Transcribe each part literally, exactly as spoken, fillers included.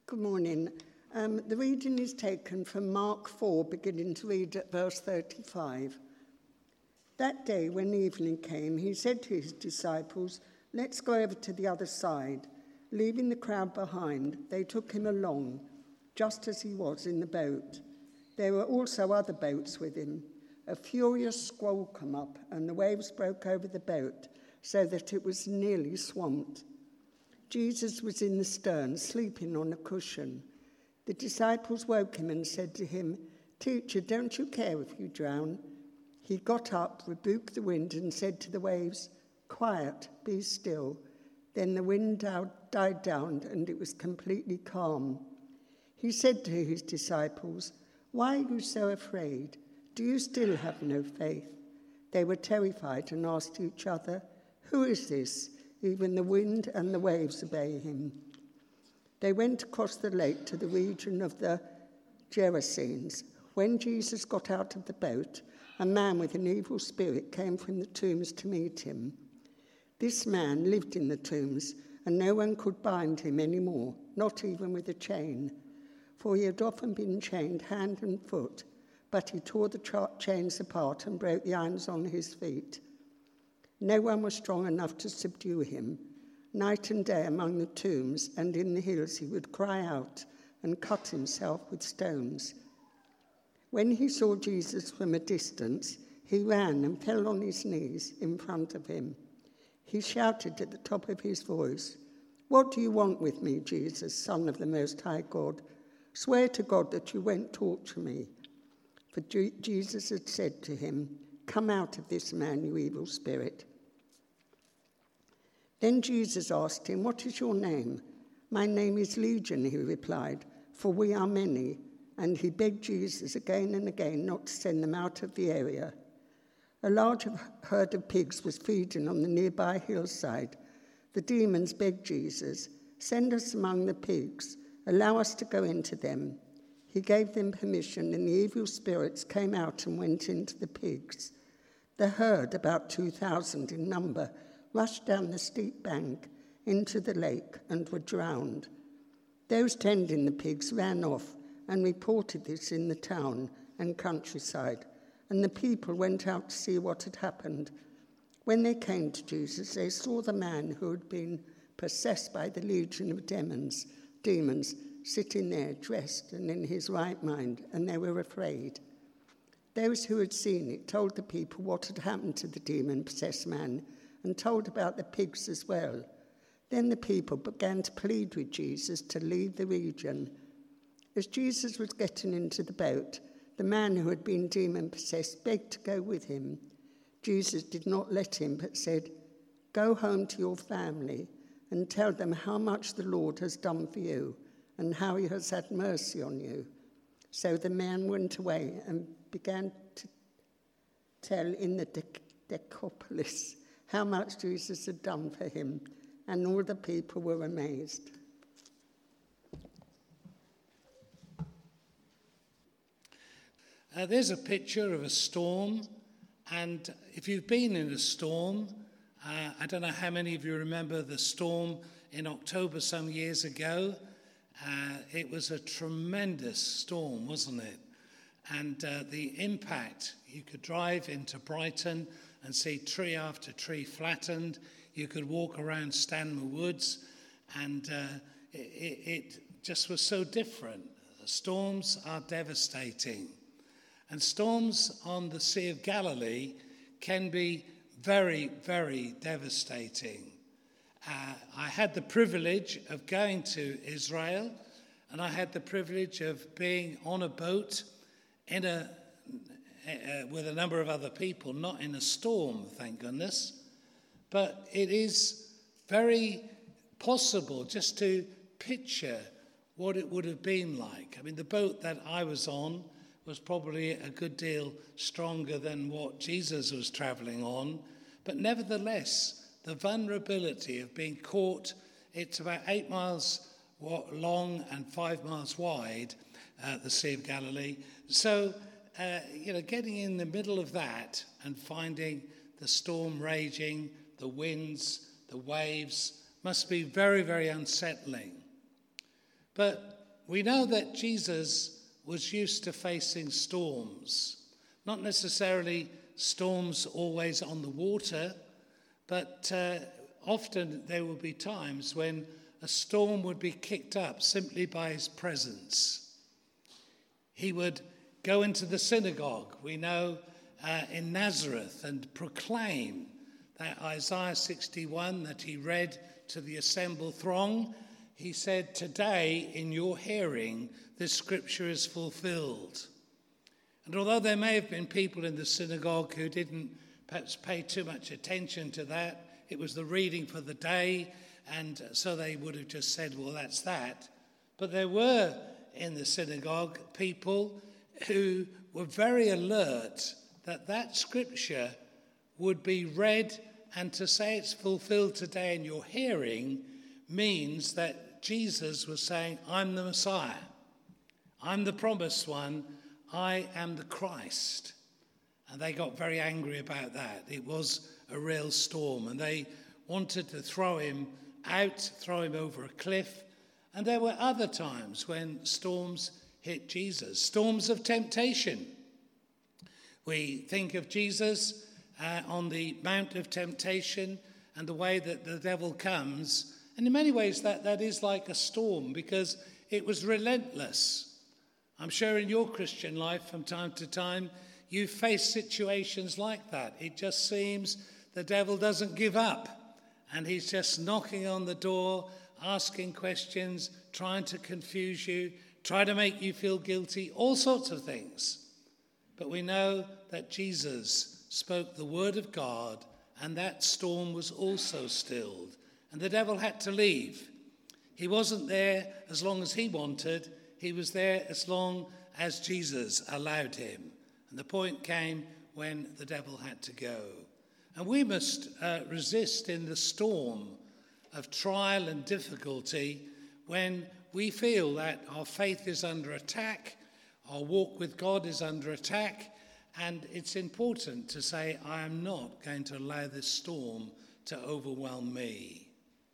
Good morning. Um, the reading is taken from Mark four, beginning to read at verse thirty-five. That day, when evening came, he said to his disciples, "Let's go over to the other side." Leaving the crowd behind, they took him along, just as he was in the boat. There were also other boats with him. A furious squall came up, and the waves broke over the boat, so that it was nearly swamped. Jesus was in the stern, sleeping on a cushion. The disciples woke him and said to him, "Teacher, don't you care if you drown?" He got up, rebuked the wind, and said to the waves, "Quiet, be still." Then the wind died down, and it was completely calm. He said to his disciples, "Why are you so afraid? Do you still have no faith?" They were terrified and asked each other, "Who is this? Even the wind and the waves obey him." They went across the lake to the region of the Gerasenes. When Jesus got out of the boat, a man with an evil spirit came from the tombs to meet him. This man lived in the tombs, and no one could bind him anymore, not even with a chain, for he had often been chained hand and foot, but he tore the cha- chains apart and broke the irons on his feet. No one was strong enough to subdue him. Night and day among the tombs and in the hills he would cry out and cut himself with stones. When he saw Jesus from a distance, he ran and fell on his knees in front of him. He shouted at the top of his voice, "What do you want with me, Jesus, Son of the Most High God? Swear to God that you won't torture me." For Jesus had said to him, "Come out of this man, you evil spirit." Then Jesus asked him, "What is your name?" "My name is Legion," he replied, "for we are many." And he begged Jesus again and again not to send them out of the area. A large herd of pigs was feeding on the nearby hillside. The demons begged Jesus, "Send us among the pigs. Allow us to go into them." He gave them permission, and the evil spirits came out and went into the pigs. The herd, about two thousand in number, rushed down the steep bank into the lake and were drowned. Those tending the pigs ran off and reported this in the town and countryside, and the people went out to see what had happened. When they came to Jesus, they saw the man who had been possessed by the legion of demons, demons sitting there dressed and in his right mind, and they were afraid. Those who had seen it told the people what had happened to the demon-possessed man and told about the pigs as well. Then the people began to plead with Jesus to leave the region. As Jesus was getting into the boat, the man who had been demon-possessed begged to go with him. Jesus did not let him, but said, "Go home to your family and tell them how much the Lord has done for you and how he has had mercy on you." So the man went away and began to tell in the Decapolis how much Jesus had done for him, and all the people were amazed. Uh, there's a picture of a storm, and if you've been in a storm, uh, I don't know how many of you remember the storm in October some years ago. Uh, it was a tremendous storm, wasn't it? And uh, the impact, you could drive into Brighton and see tree after tree flattened. You could walk around Stanmer Woods, and uh, it, it just was so different. Storms are devastating. And storms on the Sea of Galilee can be very, very devastating. Uh, I had the privilege of going to Israel, and I had the privilege of being on a boat in a, uh, with a number of other people, not in a storm, thank goodness. But it is very possible just to picture what it would have been like. I mean, the boat that I was on was probably a good deal stronger than what Jesus was traveling on. But nevertheless, the vulnerability of being caught, it's about eight miles long and five miles wide, uh, the Sea of Galilee. So, uh, you know, getting in the middle of that and finding the storm raging, the winds, the waves, must be very, very unsettling. But we know that Jesus was used to facing storms, not necessarily storms always on the water, but uh, often there would be times when a storm would be kicked up simply by his presence. He would go into the synagogue, we know, uh, in Nazareth, and proclaim that Isaiah sixty-one that he read to the assembled throng. He said, "Today in your hearing this scripture is fulfilled." And although there may have been people in the synagogue who didn't perhaps pay too much attention to that, it was the reading for the day, and so they would have just said, well, that's that. But there were in the synagogue people who were very alert that that scripture would be read, and to say it's fulfilled today in your hearing means that Jesus was saying, I'm the Messiah. I'm the promised one. I am the Christ. And they got very angry about that. It was a real storm, and they wanted to throw him out, throw him over a cliff. And there were other times when storms hit Jesus, storms of temptation. We think of Jesus uh, on the Mount of Temptation and the way that the devil comes. And in many ways that, that is like a storm, because it was relentless. I'm sure in your Christian life from time to time you face situations like that. It just seems the devil doesn't give up, and he's just knocking on the door, asking questions, trying to confuse you, trying to make you feel guilty, all sorts of things. But we know that Jesus spoke the word of God, and that storm was also stilled, and the devil had to leave. He wasn't there as long as he wanted. He was there as long as Jesus allowed him. And the point came when the devil had to go. And we must uh, resist in the storm of trial and difficulty when we feel that our faith is under attack, our walk with God is under attack, and it's important to say, I am not going to allow this storm to overwhelm me.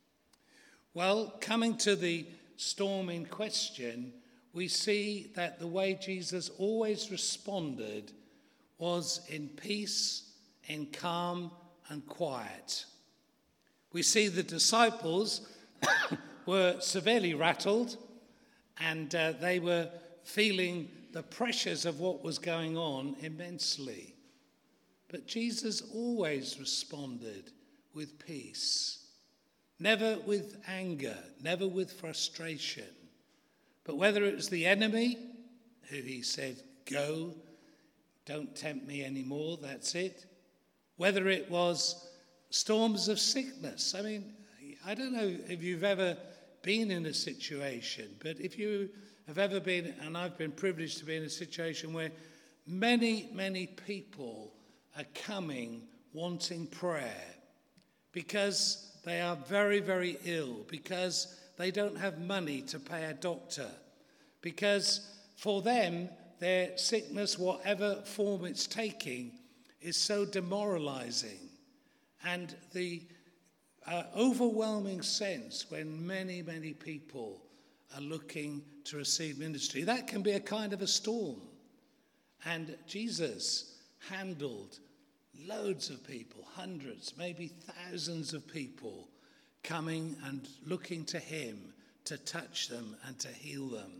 Well, coming to the storm in question, we see that the way Jesus always responded was in peace, in calm and quiet. We see the disciples were severely rattled, and uh, they were feeling the pressures of what was going on immensely. But Jesus always responded with peace, never with anger, never with frustration. But whether it was the enemy, who he said, go, don't tempt me anymore, that's it. Whether it was storms of sickness. I mean, I don't know if you've ever been in a situation, but if you have ever been, and I've been privileged to be in a situation where many, many people are coming wanting prayer because they are very, very ill, because they don't have money to pay a doctor, because for them, their sickness, whatever form it's taking, is so demoralizing. And the uh, overwhelming sense when many, many people are looking to receive ministry, that can be a kind of a storm. And Jesus handled loads of people, hundreds, maybe thousands of people coming and looking to him to touch them and to heal them.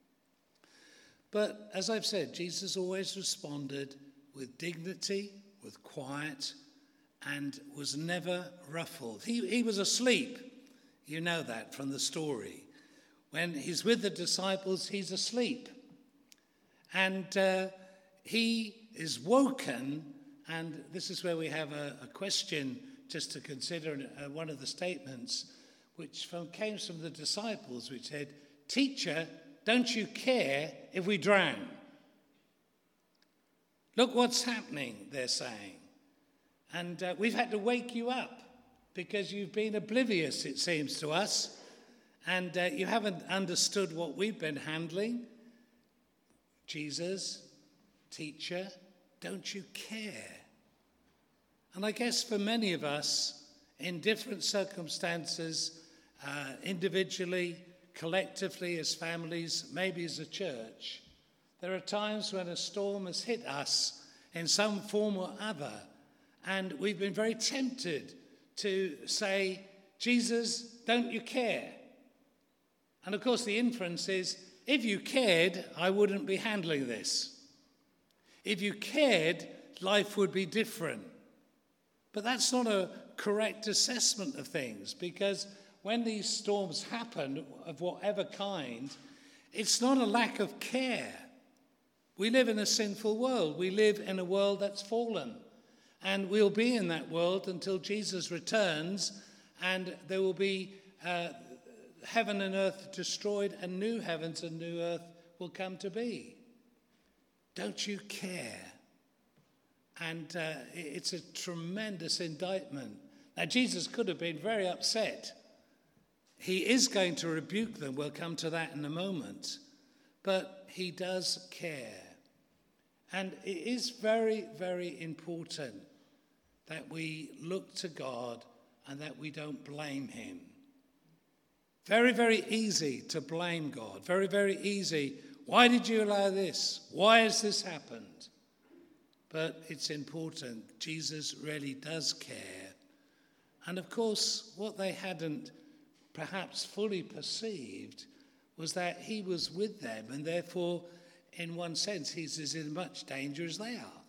But as I've said, Jesus always responded with dignity, with quiet, and was never ruffled. He, he was asleep. You know that from the story. When he's with the disciples, he's asleep. And uh, he is woken, and this is where we have a, a question just to consider, uh, one of the statements, which from, came from the disciples, which said, "Teacher, don't you care if we drown?" Look what's happening, they're saying. And uh, we've had to wake you up because you've been oblivious, it seems to us, and uh, you haven't understood what we've been handling. Jesus, teacher, don't you care? And I guess for many of us, in different circumstances, uh, individually, collectively as families, maybe as a church, there are times when a storm has hit us in some form or other, and we've been very tempted to say, Jesus, don't you care? And of course the inference is, if you cared, I wouldn't be handling this. If you cared, life would be different. But that's not a correct assessment of things, because when these storms happen, of whatever kind, it's not a lack of care. We live in a sinful world. We live in a world that's fallen. And we'll be in that world until Jesus returns, and there will be uh, heaven and earth destroyed, and new heavens and new earth will come to be. Don't you care? And uh, it's a tremendous indictment. Now, Jesus could have been very upset. He is going to rebuke them. We'll come to that in a moment. But he does care. And it is very, very important that we look to God and that we don't blame him. Very, very easy to blame God. Very, very easy. Why did you allow this? Why has this happened? But it's important. Jesus really does care. And of course, what they hadn't perhaps fully perceived was that he was with them, and therefore, in one sense, he's as in much danger as they are.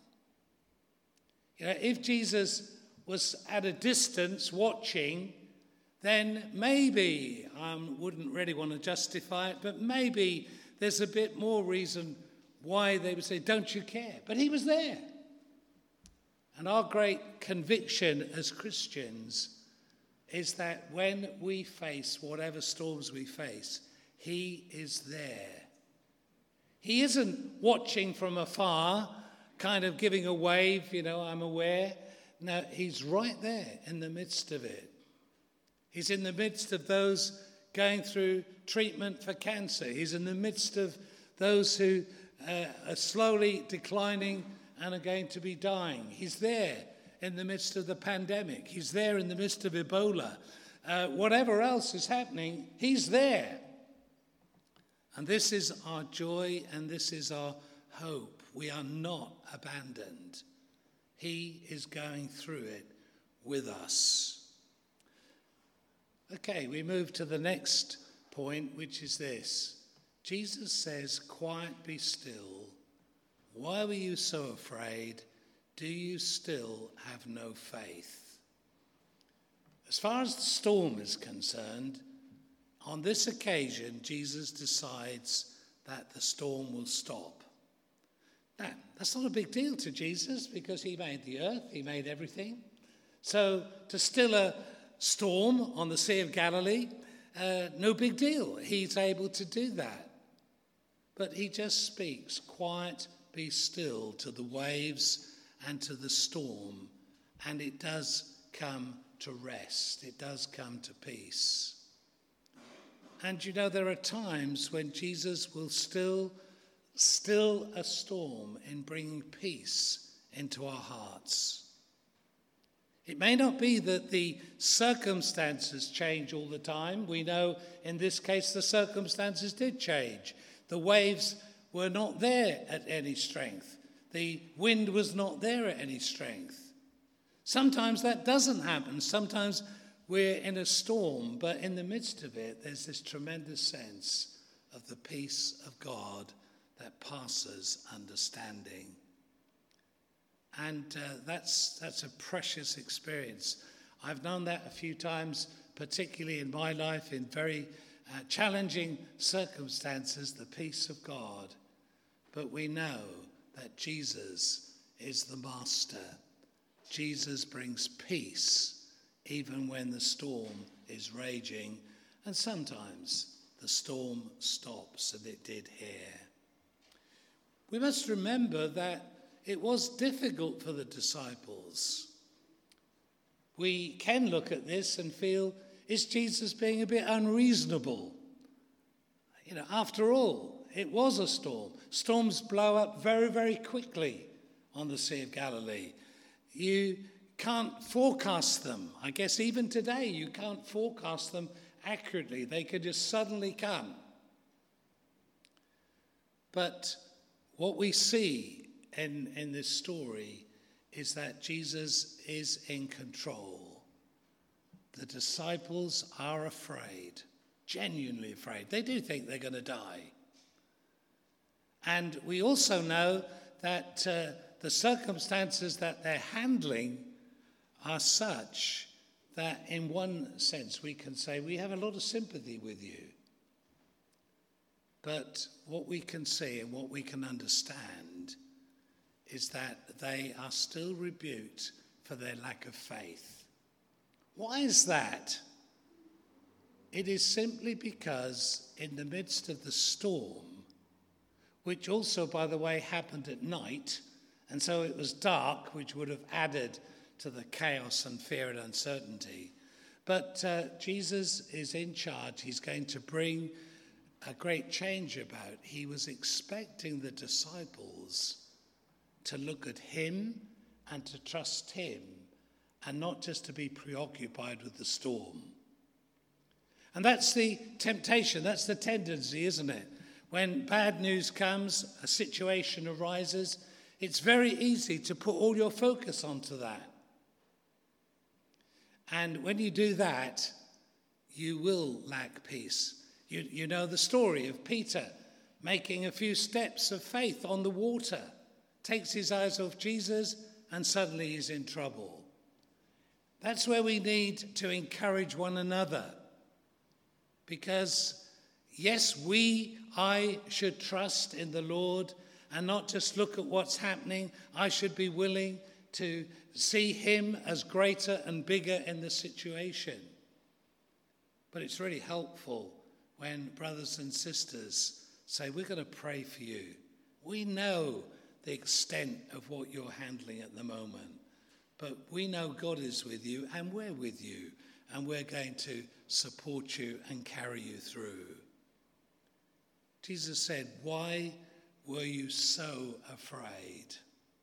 You know, if Jesus was at a distance watching, then maybe, I um, wouldn't really want to justify it, but maybe there's a bit more reason why they would say, don't you care? But he was there. And our great conviction as Christians is that when we face whatever storms we face, he is there. He isn't watching from afar, kind of giving a wave, you know, I'm aware. No, he's right there in the midst of it. He's in the midst of those going through treatment for cancer. He's in the midst of those who uh, are slowly declining and are going to be dying. He's there in the midst of the pandemic. He's there in the midst of Ebola. Uh, whatever else is happening, he's there. And this is our joy and this is our hope. We are not abandoned. He is going through it with us. Okay, we move to the next point, which is this. Jesus says, quiet, be still. Why were you so afraid? Do you still have no faith? As far as the storm is concerned, on this occasion, Jesus decides that the storm will stop. Now, that's not a big deal to Jesus because he made the earth, he made everything. So to still a storm on the Sea of Galilee, uh, no big deal. He's able to do that. But he just speaks, quiet, be still, to the waves and to the storm. And it does come to rest. It does come to peace. And you know, there are times when Jesus will still still a storm in bringing peace into our hearts. It may not be that the circumstances change all the time. We know in this case the circumstances did change. The waves were not there at any strength. The wind was not there at any strength. Sometimes that doesn't happen. Sometimes we're in a storm, but in the midst of it, there's this tremendous sense of the peace of God that passes understanding. And uh, that's that's a precious experience. I've known that a few times, particularly in my life, in very uh, challenging circumstances, the peace of God. But we know that Jesus is the master. Jesus brings peace even when the storm is raging. And sometimes the storm stops, and it did here. We must remember that it was difficult for the disciples. We can look at this and feel, is Jesus being a bit unreasonable? You know, after all, it was a storm. Storms blow up very, very quickly on the Sea of Galilee. You can't forecast them. I guess even today you can't forecast them accurately. They could just suddenly come. But what we see in, in this story is that Jesus is in control. The disciples are afraid, genuinely afraid. They do think they're going to die. And we also know that uh, the circumstances that they're handling are such that in one sense we can say we have a lot of sympathy with you. But what we can see and what we can understand is that they are still rebuked for their lack of faith. Why is that? It is simply because in the midst of the storm, which also, by the way, happened at night, and so it was dark, which would have added to the chaos and fear and uncertainty. But uh, Jesus is in charge. He's going to bring a great change about. He was expecting the disciples to look at him and to trust him, and not just to be preoccupied with the storm. And that's the temptation, that's the tendency, isn't it? When bad news comes, a situation arises, it's very easy to put all your focus onto that. And when you do that, you will lack peace. You, you know the story of Peter making a few steps of faith on the water, takes his eyes off Jesus, and suddenly he's in trouble. That's where we need to encourage one another. Because, yes, we, I should trust in the Lord and not just look at what's happening. I should be willing to see him as greater and bigger in the situation. But it's really helpful when brothers and sisters say, we're going to pray for you. We know the extent of what you're handling at the moment, but we know God is with you and we're with you, and we're going to support you and carry you through. Jesus said, why were you so afraid?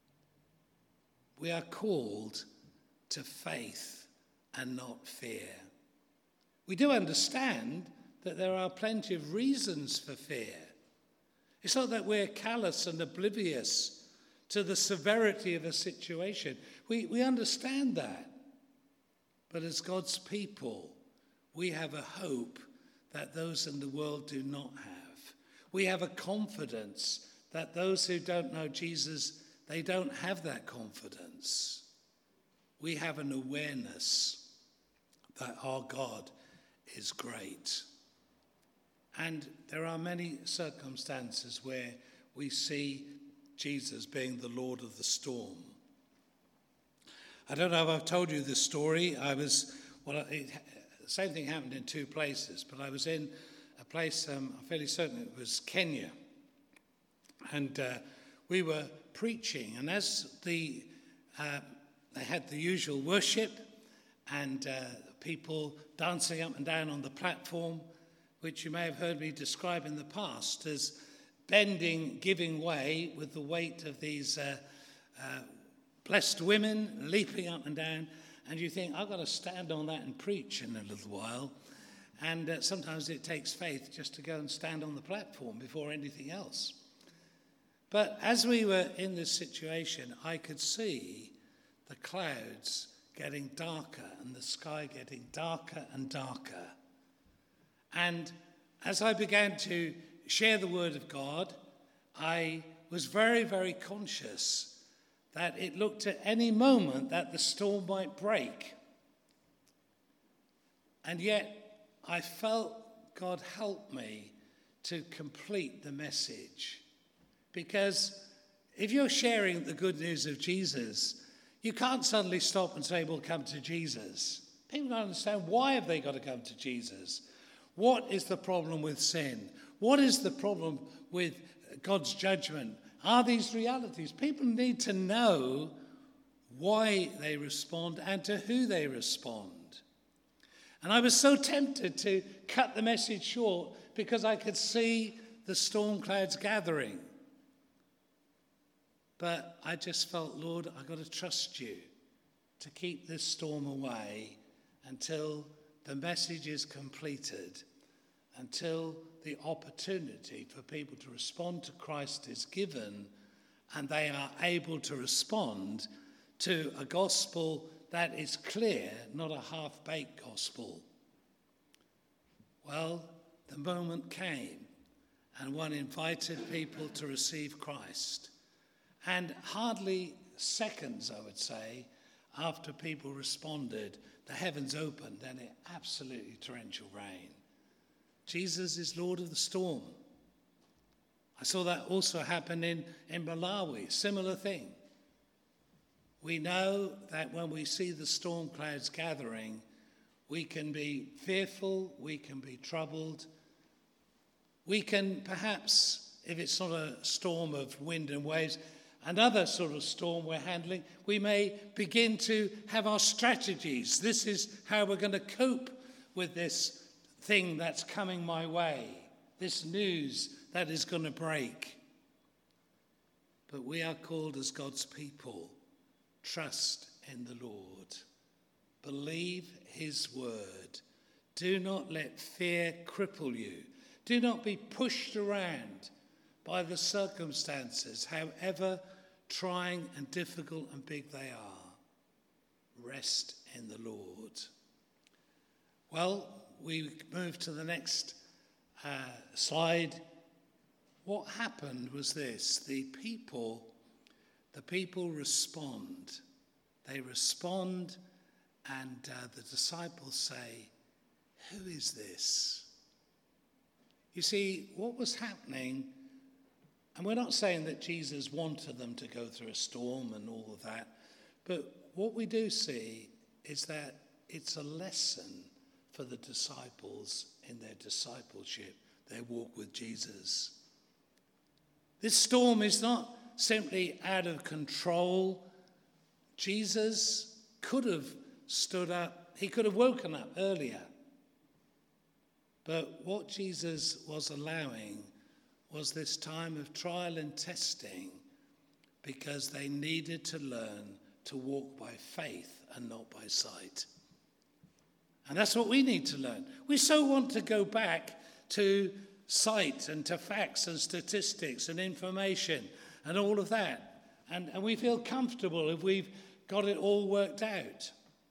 We are called to faith and not fear. We do understand that there are plenty of reasons for fear. It's not that we're callous and oblivious to the severity of a situation. We, we understand that. But as God's people, we have a hope that those in the world do not have. We have a confidence that those who don't know Jesus, they don't have that confidence. We have an awareness that our God is great. And there are many circumstances where we see Jesus being the Lord of the storm. I don't know if I've told you this story. I was, well, it, the same thing happened in two places, but I was in a place, um, I'm fairly certain it was Kenya. And uh, we were preaching, and as the uh, they had the usual worship and uh, people dancing up and down on the platform, which you may have heard me describe in the past as bending, giving way with the weight of these uh, uh, blessed women leaping up and down. And you think, I've got to stand on that and preach in a little while. And uh, sometimes it takes faith just to go and stand on the platform before anything else. But as we were in this situation, I could see the clouds getting darker and the sky getting darker and darker. And as I began to share the word of God, I was very, very conscious that it looked at any moment that the storm might break. And yet I felt God help me to complete the message. Because if you're sharing the good news of Jesus, you can't suddenly stop and say, well, come to Jesus. People don't understand, why have they got to come to Jesus? What is the problem with sin? What is the problem with God's judgment? Are these realities? People need to know why they respond and to who they respond. And I was so tempted to cut the message short because I could see the storm clouds gathering. But I just felt, Lord, I've got to trust you to keep this storm away until the message is completed, until the opportunity for people to respond to Christ is given, and they are able to respond to a gospel that is clear, not a half-baked gospel. Well, the moment came, and one invited people to receive Christ. And hardly seconds, I would say, after people responded, the heavens opened and it absolutely torrential rain. Jesus is Lord of the storm. I saw that also happen in, in Malawi, similar thing. We know that when we see the storm clouds gathering, we can be fearful, we can be troubled. We can perhaps, if it's not a storm of wind and waves, another sort of storm we're handling, we may begin to have our strategies. This is how we're going to cope with this thing that's coming my way, this news that is going to break. But we are called as God's people. Trust in the Lord. Believe his word. Do not let fear cripple you. Do not be pushed around by the circumstances, however trying and difficult and big they are. Rest in the Lord. Well, we move to the next uh, slide. What happened was this: the people, the people respond. They respond, and uh, the disciples say, "Who is this?" You see, what was happening, and we're not saying that Jesus wanted them to go through a storm and all of that, but what we do see is that it's a lesson for the disciples in their discipleship, their walk with Jesus. This storm is not simply out of control. Jesus could have stood up, he could have woken up earlier. But what Jesus was allowing was this time of trial and testing, because they needed to learn to walk by faith and not by sight. And that's what we need to learn. We so want to go back to sight and to facts and statistics and information and all of that. And, and we feel comfortable if we've got it all worked out.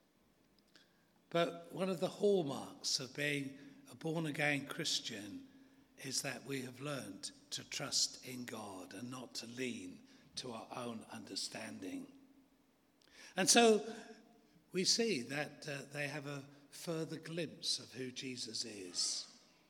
But one of the hallmarks of being a born-again Christian is that we have learned to trust in God and not to lean to our own understanding. And so we see that uh, they have a further glimpse of who Jesus is.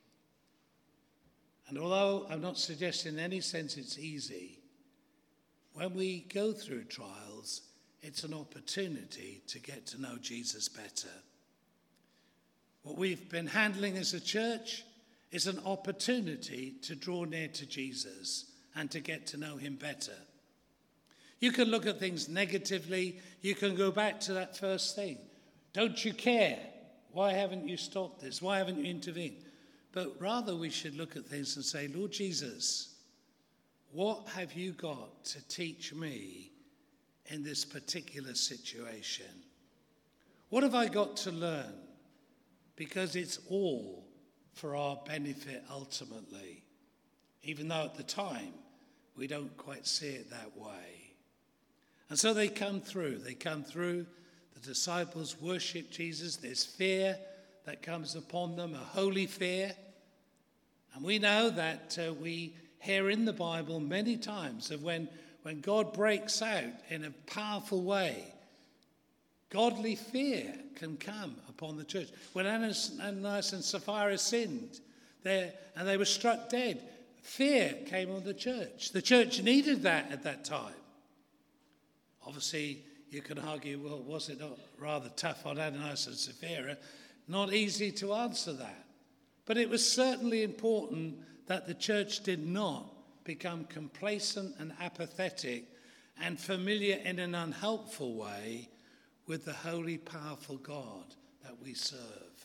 And although I'm not suggesting in any sense it's easy, when we go through trials, it's an opportunity to get to know Jesus better. What we've been handling as a church is an opportunity to draw near to Jesus and to get to know him better. You can look at things negatively. You can go back to that first thing. Don't you care? Why haven't you stopped this? Why haven't you intervened? But rather we should look at things and say, Lord Jesus, what have you got to teach me in this particular situation? What have I got to learn? Because it's all for our benefit ultimately, even though at the time we don't quite see it that way. And so they come through. They come through. The disciples worship Jesus. There's fear that comes upon them, a holy fear. And we know that uh, we hear in the Bible many times of when, when God breaks out in a powerful way, godly fear can come upon the church. When Ananias and Sapphira sinned there and they were struck dead, fear came on the church. The church needed that at that time. Obviously, you can argue, well, was it not rather tough on Ananias and Sapphira? Not easy to answer that. But it was certainly important that the church did not become complacent and apathetic and familiar in an unhelpful way with the holy, powerful God that we serve.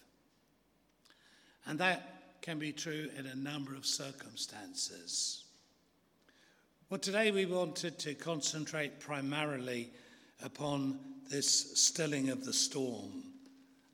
And that can be true in a number of circumstances. Well, today we wanted to concentrate primarily upon this stilling of the storm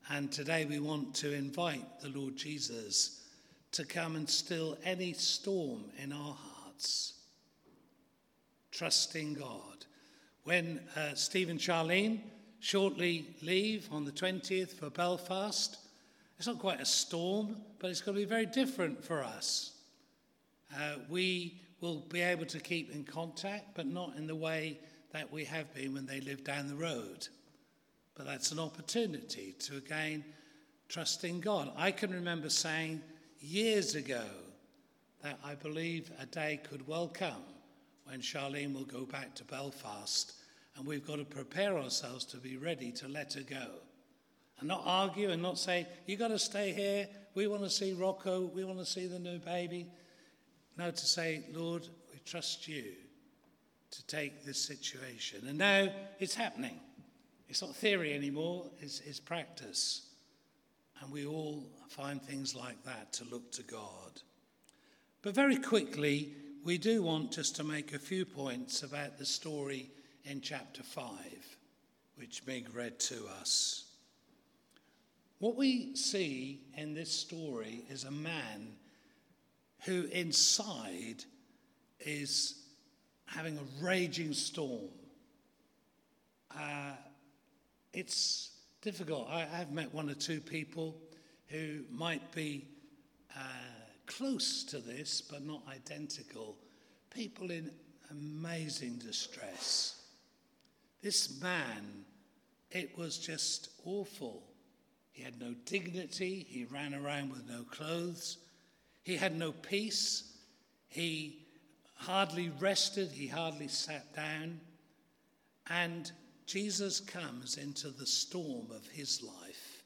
And today we want to invite the Lord Jesus to come and still any storm in our hearts. Trusting God. When uh, Steve and Charlene shortly leave on the twentieth for Belfast, it's not quite a storm, but it's going to be very different for us. Uh, we will be able to keep in contact, but not in the way that we have been when they live down the road. But that's an opportunity to again trust in God. I can remember saying years ago that I believe a day could well come when Charlene will go back to Belfast, and we've got to prepare ourselves to be ready to let her go. And not argue and not say, you've got to stay here, we want to see Rocco, we want to see the new baby. No, to say, Lord, we trust you to take this situation. And now it's happening. It's not theory anymore, it's, it's practice. And we all find things like that to look to God. But very quickly, we do want just to make a few points about the story in chapter five, which Meg read to us. What we see in this story is a man who inside is having a raging storm. Uh, it's difficult. I, I've met one or two people who might be uh, close to this, but not identical. People in amazing distress. This man, it was just awful. He had no dignity. He ran around with no clothes. He had no peace. He hardly rested. He hardly sat down. And Jesus comes into the storm of his life.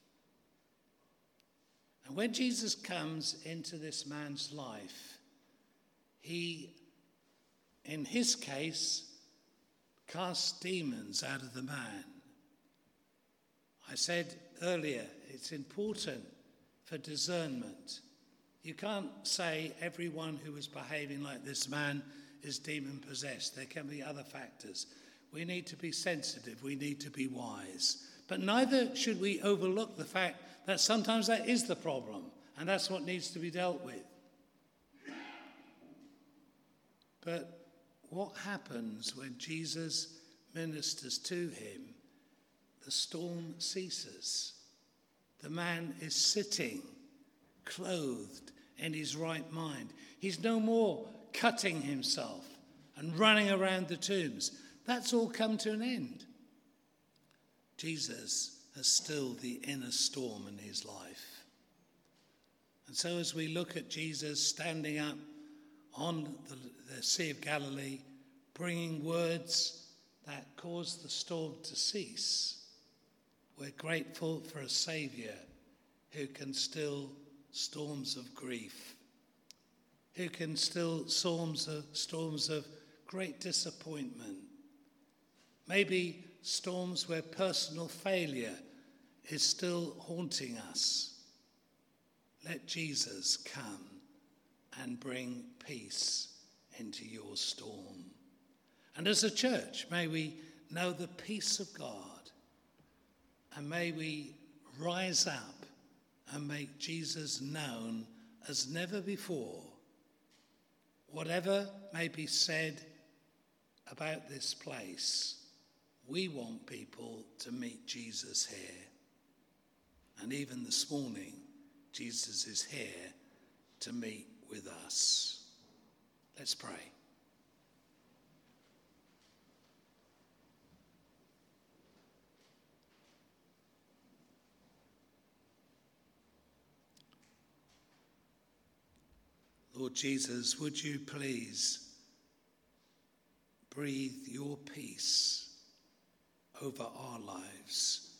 And when Jesus comes into this man's life, he, in his case, casts demons out of the man. I said earlier, it's important for discernment. You can't say everyone who is behaving like this man is demon-possessed. There can be other factors. We need to be sensitive. We need to be wise. But neither should we overlook the fact that sometimes that is the problem, and that's what needs to be dealt with. But what happens when Jesus ministers to him? The storm ceases. The man is sitting, clothed in his right mind. He's no more cutting himself and running around the tombs. That's all come to an end. Jesus has stilled the inner storm in his life. And so as we look at Jesus standing up on the, the Sea of Galilee, bringing words that cause the storm to cease, we're grateful for a Saviour who can still storms of grief, who can still storms of, storms of great disappointment, maybe storms where personal failure is still haunting us. Let Jesus come and bring peace into your storm. And as a church, may we know the peace of God, and may we rise up and make Jesus known as never before. Whatever may be said about this place, we want people to meet Jesus here. And even this morning, Jesus is here to meet with us. Let's pray. Lord Jesus, would you please breathe your peace over our lives?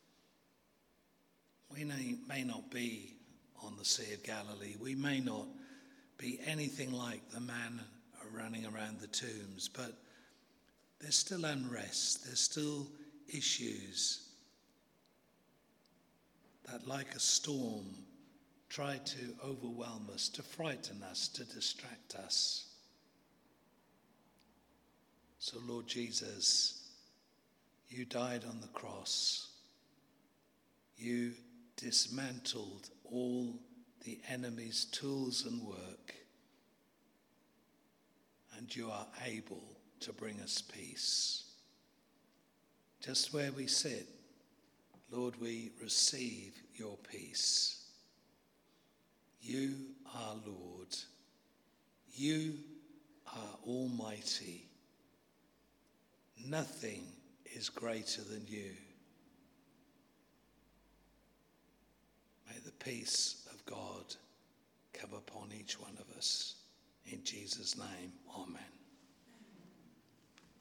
We may, may not be on the Sea of Galilee. We may not be anything like the man running around the tombs, but there's still unrest. There's still issues that, like a storm, try to overwhelm us, to frighten us, to distract us. So, Lord Jesus, you died on the cross. You dismantled all the enemy's tools and work, and you are able to bring us peace. Just where we sit, Lord, we receive your peace. You are Lord. You are almighty. Nothing is greater than you. May the peace of God come upon each one of us. In Jesus' name, amen.